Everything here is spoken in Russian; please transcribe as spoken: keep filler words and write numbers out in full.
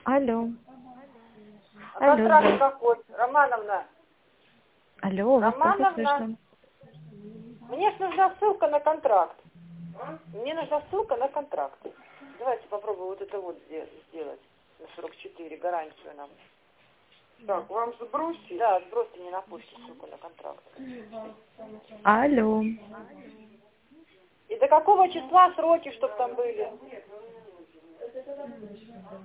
Алло. А Алло, контракт здравствуйте. какой? Романовна. Алло, вас плохо Романовна. слышно. Мне ж нужна ссылка на контракт. Мне нужна ссылка на контракт. Давайте попробуем вот это вот сдел- сделать. На сорок четыре, гарантию нам. Так, вам сбросить? Да, сбросьте мне на почту ссылку на контракт. Алло. И до какого числа сроки, чтобы там были?